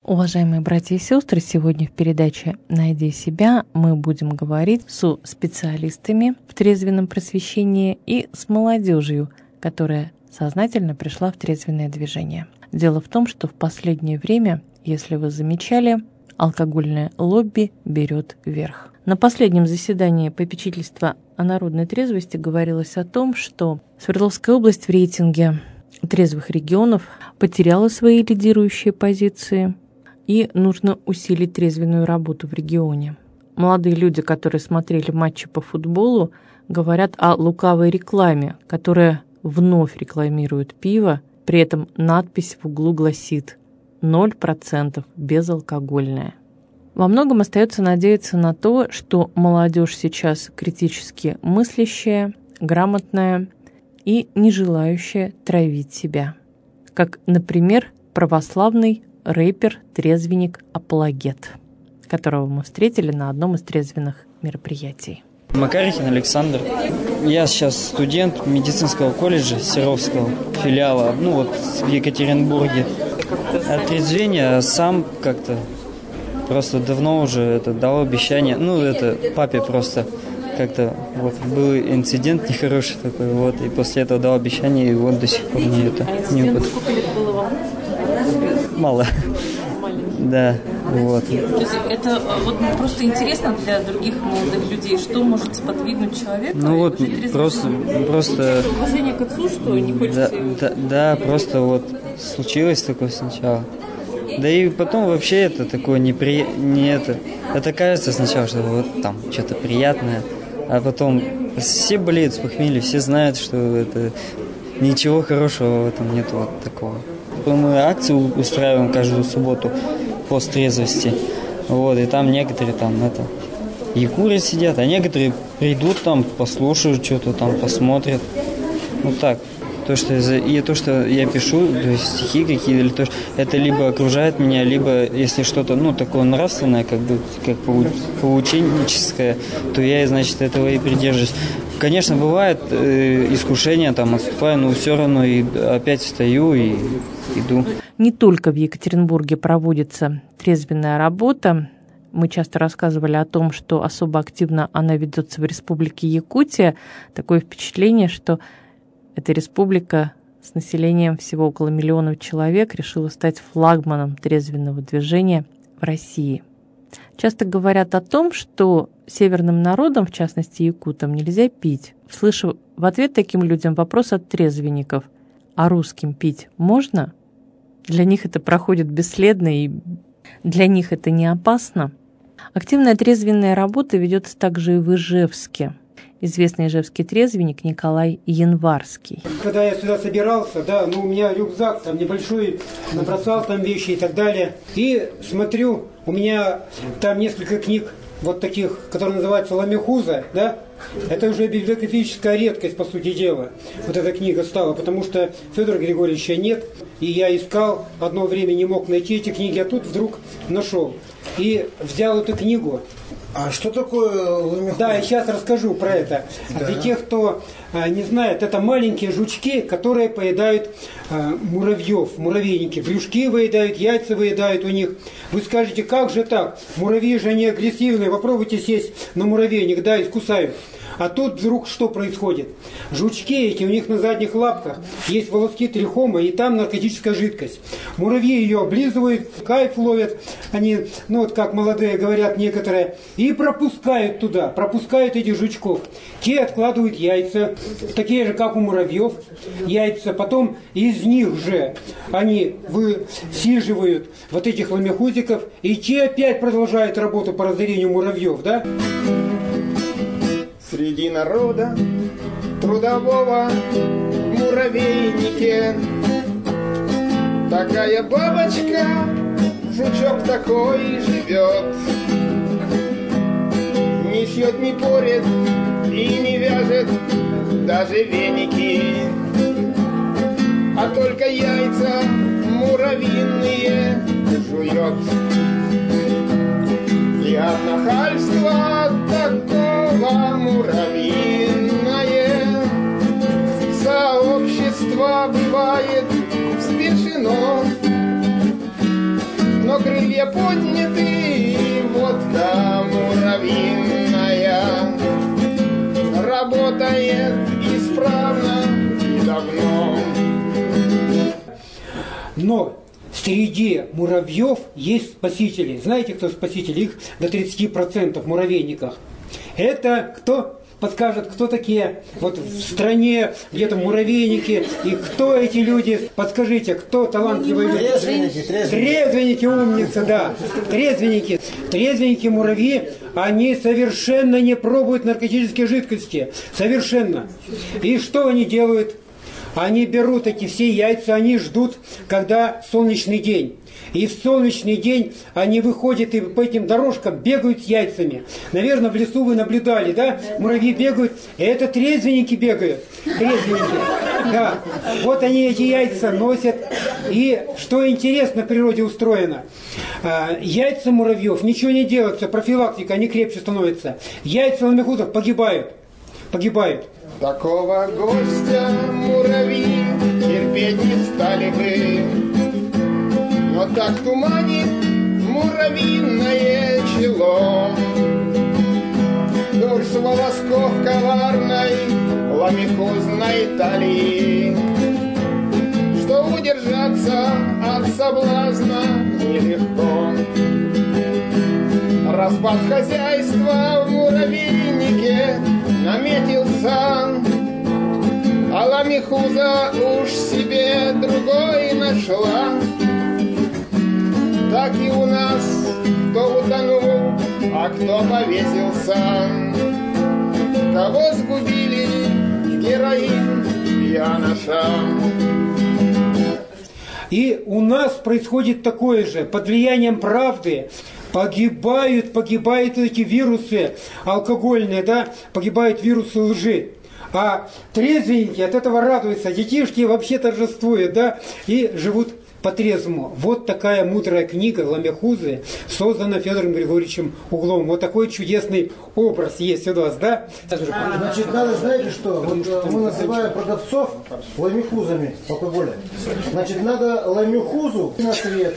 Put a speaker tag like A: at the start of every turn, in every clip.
A: Уважаемые братья и сестры, сегодня в передаче «Найди себя» мы будем говорить со специалистами в трезвенном просвещении и с молодежью, которая сознательно пришла в трезвенное движение. Дело в том, что в последнее время, если вы замечали, алкогольное лобби берет верх. На последнем заседании попечительства о народной трезвости говорилось о том, что Свердловская область в рейтинге трезвых регионов потеряла свои лидирующие позиции, и нужно усилить трезвенную работу в регионе. Молодые люди, которые смотрели матчи по футболу, говорят о лукавой рекламе, которая вновь рекламирует пиво, при этом надпись в углу гласит 0% безалкогольное. Во многом остается надеяться на то, что молодежь сейчас критически мыслящая, грамотная и не желающая травить себя. Как, например, православный рэпер-трезвенник Апологет, которого мы встретили на одном из трезвенных мероприятий.
B: Макарихин Александр. Я сейчас студент медицинского колледжа Серовского филиала, в Екатеринбурге. Отрезвение сам как-то просто давно уже дал обещание, папе просто как-то был инцидент нехороший такой, и после этого дал обещание, и до сих пор не
A: Сколько лет было вам?
B: Мало. Да,
A: То есть это просто интересно для других молодых людей, что может сподвигнуть человека?
B: Просто
A: уважение к отцу, что не хочется...
B: Да, просто случилось такое сначала. Да и потом вообще это такое это кажется сначала, что что-то приятное, а потом все болеют с похмелья, все знают, что это ничего хорошего в этом нет такого. Мы акцию устраиваем каждую субботу пост трезвости. И там некоторые и курят сидят, а некоторые придут послушают что-то посмотрят. Так. То, что я пишу, то есть стихи какие-то, или это либо окружает меня, либо если что-то, такое нравственное, как поученческое, то я, этого и придерживаюсь. Конечно, бывает искушение, отступаю, но все равно и опять встаю и иду.
A: Не только в Екатеринбурге проводится трезвенная работа. Мы часто рассказывали о том, что особо активно она ведется в Республике Якутия. Такое впечатление, что эта республика с населением всего около 1 миллиона человек решила стать флагманом трезвенного движения в России. Часто говорят о том, что северным народам, в частности якутам, нельзя пить. Слышу в ответ таким людям вопрос от трезвенников: а русским пить можно? Для них это проходит бесследно, и для них это не опасно. Активная трезвенная работа ведется также и в Ижевске. Известный ижевский трезвенник Николай Январский.
C: Когда я сюда собирался, у меня рюкзак небольшой, набросал вещи и так далее. И смотрю, у меня там несколько книг таких, которые называются «Ламехуза», Это уже библиографическая редкость, по сути дела. Эта книга стала, потому что Федора Григорьевича нет. И я искал, одно время не мог найти эти книги, а тут вдруг нашел. И взял эту книгу.
D: А что такое ламехуза?
C: Да, я сейчас расскажу про это. Да. Для тех, кто не знает, это маленькие жучки, которые поедают муравьев, муравейники. Брюшки выедают, яйца выедают у них. Вы скажете, как же так? Муравьи же они агрессивные. Попробуйте сесть на муравейник, и скусают. А тут вдруг что происходит? Жучки эти, у них на задних лапках есть волоски трихома, и там наркотическая жидкость. Муравьи ее облизывают, кайф ловят, они, как молодые говорят некоторые, и пропускают туда, пропускают этих жучков. Те откладывают яйца, такие же, как у муравьев, яйца. Потом из них же они высиживают этих ламехузиков, и те опять продолжают работу по разорению муравьев,
E: Среди народа трудового в муравейнике такая бабочка, жучок такой живет. Не шьет, не порет и не вяжет даже веники, а только яйца муравьиные жует. И от нахальства такого муравьиное сообщество бывает взбешено. Но крылья подняты, водка муравьиная работает исправно и давно.
C: Но среди муравьев есть спасители. Знаете, кто спасители? Их до 30% в муравейниках. Это кто? Подскажет, кто такие вот в стране, где-то муравейники, и кто эти люди? Подскажите, кто талантливые люди? Трезвенники, умница, да. Трезвенники муравьи, они совершенно не пробуют наркотические жидкости. Совершенно. И что они делают? Они берут эти все яйца, они ждут, когда солнечный день. И в солнечный день они выходят и по этим дорожкам бегают с яйцами. Наверное, в лесу вы наблюдали, да? Муравьи бегают, и это трезвенники бегают. Трезвенники. Да. Вот они эти яйца носят. И что интересно в природе устроено. Яйца муравьев, ничего не делается, профилактика, они крепче становятся. Яйца ламехузов погибают.
E: Такого гостя муравьи терпеть не стали бы. Но так туманит муравьиное чело. Дур с волосков коварной ламехузной талии, что удержаться от соблазна нелегко. Распад хозяйства в муравейнике наметился, а ламехуза уж себе другой нашла. Так и у нас кто утонул, а кто повесился. Кого сгубили героин пьяноша.
C: И у нас происходит такое же, под влиянием правды. Погибают эти вирусы алкогольные, да, погибают вирусы лжи. А трезвенники от этого радуются, детишки вообще торжествуют, да, и живут по-трезвому. Вот такая мудрая книга «Ламехузы», создана Федором Григорьевичем Угловым. Вот такой чудесный образ есть у вас, да?
D: Значит, надо, знаете что, вот мы называем продавцов ламехузами алкоголя. Значит, надо ламехузу на свет.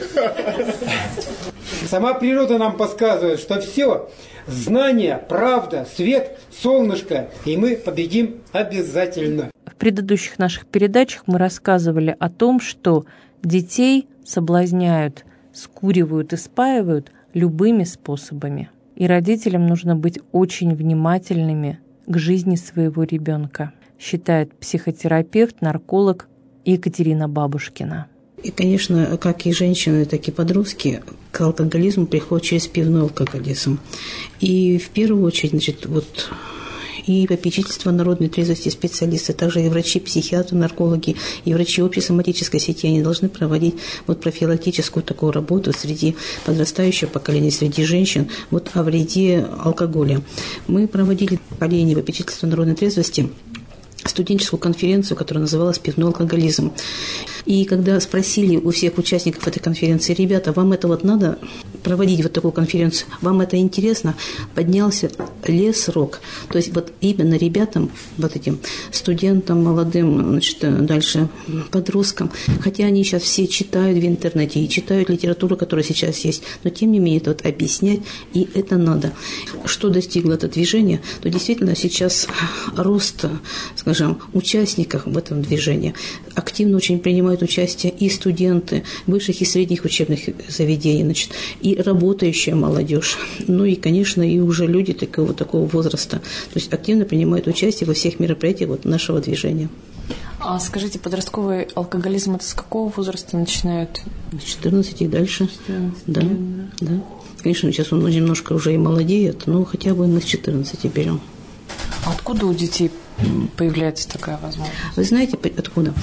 C: Сама природа нам подсказывает, что все, знание, правда, свет, солнышко, и мы победим обязательно.
A: В предыдущих наших передачах мы рассказывали о том, что детей соблазняют, скуривают и спаивают любыми способами. И родителям нужно быть очень внимательными к жизни своего ребенка, считает психотерапевт, нарколог Екатерина Бабушкина.
F: И, конечно, как и женщины, так и подростки к алкоголизму приходят через пивной алкоголизм. И в первую очередь, значит, вот и попечительство народной трезвости специалисты, также и врачи, психиатры, наркологи, и врачи общей соматической сети, они должны проводить вот профилактическую такую работу среди подрастающего поколения, среди женщин, вот о вреде алкоголя. Мы проводили поколение попечительства народной трезвости студенческую конференцию, которая называлась «Пивной алкоголизм». И когда спросили у всех участников этой конференции: ребята, вам это вот надо проводить вот такую конференцию, вам это интересно, поднялся лес рок. То есть вот именно ребятам, вот этим студентам молодым, значит, дальше подросткам, хотя они сейчас все читают в интернете и читают литературу, которая сейчас есть, но тем не менее это вот объяснять, и это надо. Что достигло это движение, то действительно сейчас рост, скажем, участников в этом движении. Активно очень принимают участие и студенты высших и средних учебных заведений, значит, и работающая молодежь, ну и, конечно, и уже люди такого возраста. То есть активно принимают участие во всех мероприятиях вот нашего движения.
G: А скажите, подростковый алкоголизм это с какого возраста начинают?
F: С 14 и дальше. 14, да. Конечно, сейчас он немножко уже и молодеет, но хотя бы мы с 14 берем.
G: А откуда у детей появляется такая возможность?
F: Вы знаете, откуда?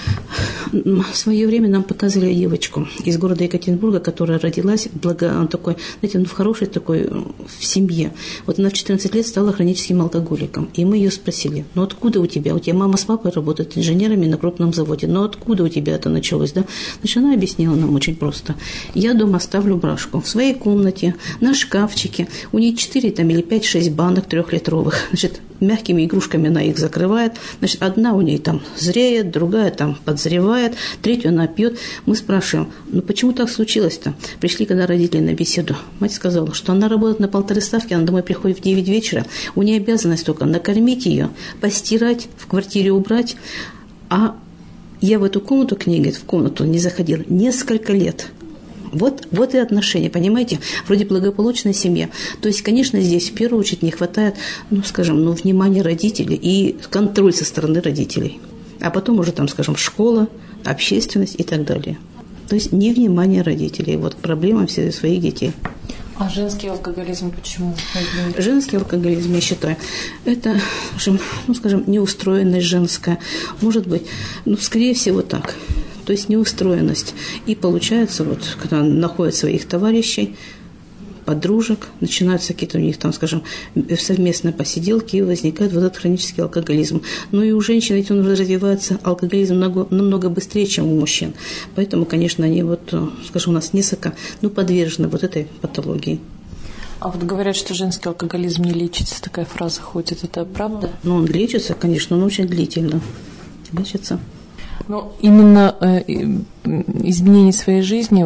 F: В свое время нам показывали девочку из города Екатеринбурга, которая родилась такой, знаете, в хорошей такой в семье. Вот она в 14 лет стала хроническим алкоголиком. И мы ее спросили: ну откуда у тебя? У тебя мама с папой работают инженерами на крупном заводе. Но откуда у тебя это началось? Да? Значит, она объяснила нам очень просто. Я дома ставлю брашку в своей комнате, на шкафчике. У нее 4 или 5-6 банок 3-литровых. Значит, мягкими игрушками она их закрывает. Значит, одна у ней там зреет, другая там подзревает, третью она пьет. Мы спрашиваем, ну почему так случилось-то? Пришли когда родители на беседу. Мать сказала, что она работает на 1,5 ставки, она домой приходит в 9 вечера. У нее обязанность только накормить ее, постирать, в квартире убрать. А я в эту комнату к ней, говорит, в комнату не заходила несколько лет. Вот и отношения, понимаете? Вроде благополучная семья. То есть, конечно, здесь в первую очередь не хватает, внимания родителей и контроль со стороны родителей. А потом уже там, скажем, школа, общественность и так далее. То есть невнимание родителей. Вот проблема всех своих детей.
G: А женский алкоголизм почему?
F: Женский алкоголизм, я считаю, это, неустроенность женская. Может быть, скорее всего так. То есть неустроенность. И получается, когда находят своих товарищей, подружек, начинаются какие-то у них там, скажем, совместные посиделки, и возникает вот этот хронический алкоголизм. Ну и у женщин ведь он развивается, алкоголизм намного быстрее, чем у мужчин. Поэтому, конечно, они у нас несколько подвержены вот этой патологии.
G: А вот говорят, что женский алкоголизм не лечится, такая фраза ходит, это правда?
F: Он лечится, конечно, он очень длительно лечится.
G: Но именно изменение своей жизни,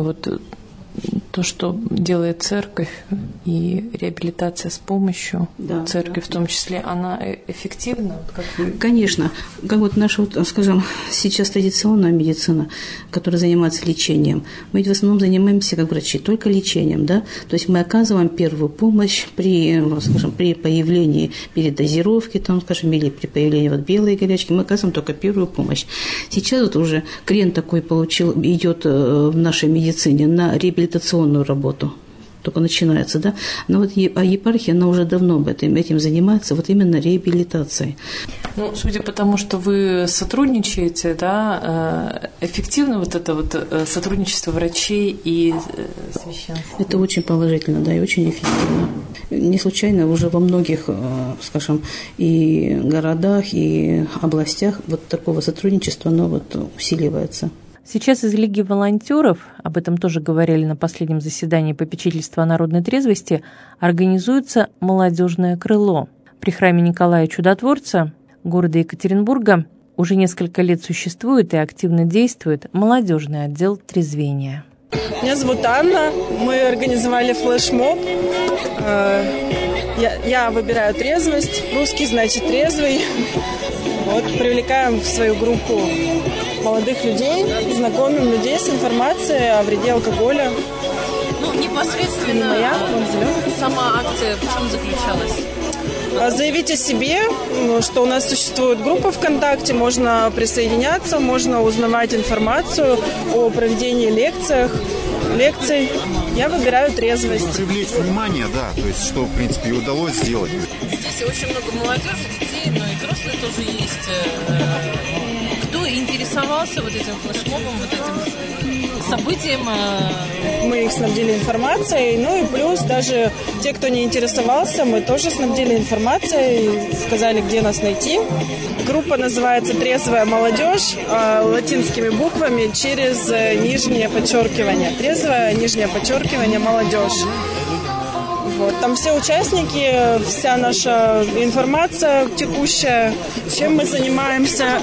G: то, что делает церковь и реабилитация с помощью церкви в том числе, она эффективна?
F: Конечно. Как наша, сейчас традиционная медицина, которая занимается лечением, мы ведь в основном занимаемся, как врачи, только лечением, да? То есть мы оказываем первую помощь при появлении передозировки, или при появлении белой горячки, мы оказываем только первую помощь. Сейчас уже крен такой идет в нашей медицине на реабилитационную работу. Только начинается, да? Но епархия, она уже давно этим занимается, именно реабилитацией.
G: Судя по тому, что вы сотрудничаете, да, эффективно это сотрудничество врачей и священников?
F: Это очень положительно, да, и очень эффективно. Не случайно уже во многих, и городах, и областях такого сотрудничества, оно усиливается.
A: Сейчас из Лиги волонтеров, об этом тоже говорили на последнем заседании попечительства о народной трезвости, организуется молодежное крыло. При храме Николая Чудотворца города Екатеринбурга уже несколько лет существует и активно действует молодежный отдел трезвения.
H: Меня зовут Анна, мы организовали флешмоб. Я выбираю трезвость, русский значит трезвый. Привлекаем в свою группу молодых людей, знакомим людей с информацией о вреде алкоголя.
G: Непосредственно сама акция в чем заключалась?
H: Заявить о себе, что у нас существует группа ВКонтакте, можно присоединяться, можно узнавать информацию о проведении лекций. Я выбираю трезвость.
I: Привлечь внимание, да, то есть что, в принципе, и удалось сделать.
J: Здесь очень много молодежи, детей, но и взрослые тоже есть. Кто интересовался этим флешмобом, этим событием?
H: Мы их снабдили информацией, и плюс даже те, кто не интересовался, мы тоже снабдили информацией, сказали, где нас найти. Группа называется «Трезвая молодежь», латинскими буквами через нижнее подчеркивание. «Трезвая», нижнее подчеркивание, молодежь. Там все участники, вся наша информация текущая, чем мы занимаемся.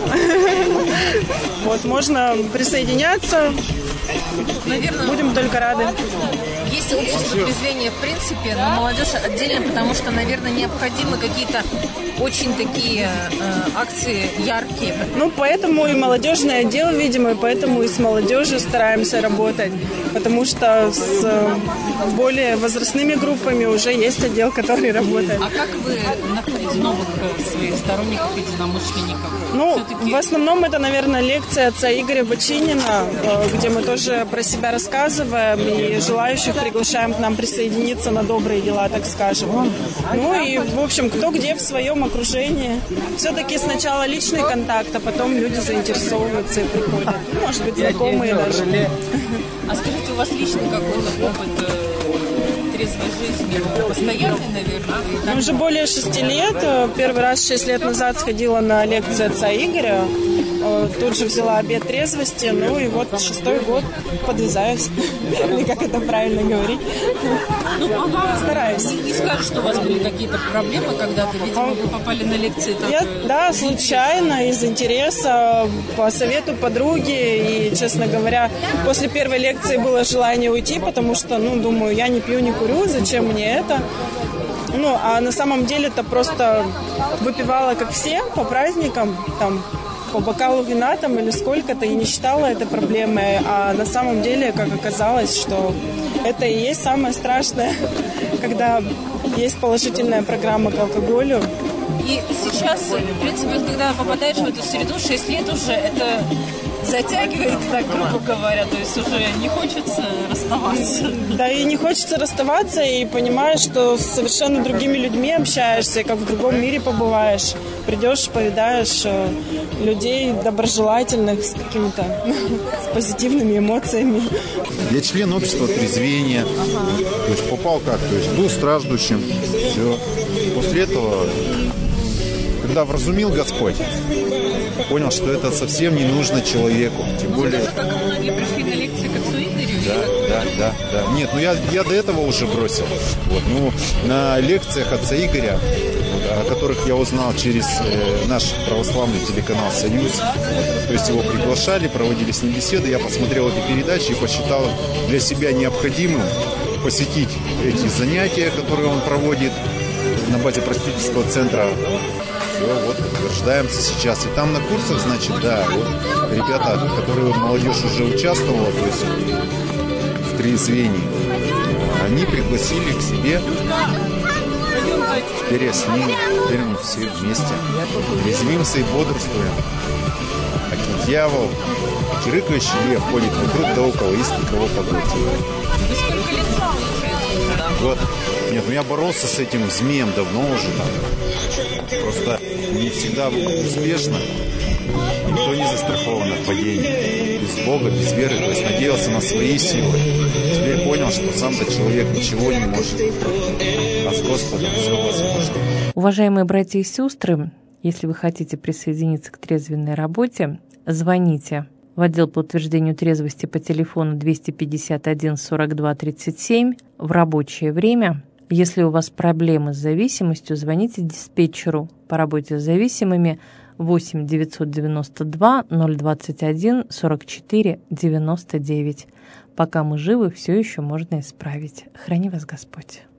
H: Можно присоединяться.
J: Наверное,
H: будем только рады.
J: Есть общество трезвения в принципе, но молодежь отдельно, потому что, наверное, необходимы какие-то очень такие акции яркие.
H: Поэтому и молодежный отдел, видимо, и поэтому и с молодежью стараемся работать, потому что с более возрастными группами уже есть отдел, который работает.
J: А как вы находите новых своих сторонников, единомышленников?
H: В основном это, наверное, лекция отца Игоря Бочинина, где мы тоже про себя рассказываем и желающих приглашаем к нам присоединиться на добрые дела, так скажем. И, в общем, кто где в своем окружении. Все-таки сначала личный контакт, а потом люди заинтересовываются и приходят. Может быть, знакомые даже.
J: А скажите, у вас личный какой-то опыт трезвой жизни постоянный, наверное?
H: Уже более 6 лет. Первый раз 6 лет назад сходила на лекции отца Игоря. Тут же взяла обет трезвости. Ну и вот 6-й год подвязаюсь. Или как это правильно говорить?
J: Ну, а вам
H: стараюсь.
J: Не скажешь, что у вас были какие-то проблемы когда-то? Видимо, вы попали на лекции.
H: Да, случайно, из интереса, по совету подруги. И, честно говоря, после первой лекции было желание уйти, потому что, думаю, я не пью, не курю, зачем мне это? А на самом деле-то просто выпивала, как все, по праздникам, там, по бокалу вина там или сколько-то, и не считала это проблемой. А на самом деле, как оказалось, что это и есть самое страшное, когда есть положительная программа к алкоголю.
J: И сейчас, в принципе, когда попадаешь в эту среду, 6 лет уже, это затягивает, так грубо говоря, то есть уже не хочется расставаться.
H: Да, и не хочется расставаться, и понимаешь, что с совершенно другими людьми общаешься, как в другом мире побываешь. Придешь, повидаешь людей доброжелательных, с какими-то с позитивными эмоциями.
I: Я член общества трезвения, то есть попал как, то есть был страждущим, все. После этого, когда вразумил Господь, понял, что это совсем не нужно человеку, тем более...
J: Как многие пришли на лекции к отцу Игорю?
I: Да. Нет, я до этого уже бросил. На лекциях отца Игоря, о которых я узнал через наш православный телеканал «Союз», то есть его приглашали, проводили с ним беседы, я посмотрел эти передачи и посчитал для себя необходимым посетить эти занятия, которые он проводит на базе просветительского центра. Все, утверждаемся сейчас. И там на курсах, значит, ребята, которые молодежь уже участвовала, то есть в трезвении, они пригласили к себе. Теперь я с ними, теперь мы все вместе трезвимся и бодрствуем. А дьявол, чирыкающий лев, ходит вокруг да около, есть никого поглотить.
J: Вы сколько лет получается?
I: Год. Нет, я боролся с этим змеем давно уже. Просто не всегда успешно. Никто не застрахован от падения. Без Бога, без веры. То есть надеялся на свои силы. Теперь понял, что сам-то человек ничего не может. А с Господом все возможно.
A: Уважаемые братья и сестры, если вы хотите присоединиться к трезвенной работе, звоните в отдел по утверждению трезвости по телефону 251 42 37 в рабочее время. Если у вас проблемы с зависимостью, звоните диспетчеру по работе с зависимыми 8 992 021 44 99. Пока мы живы, все еще можно исправить. Храни вас Господь.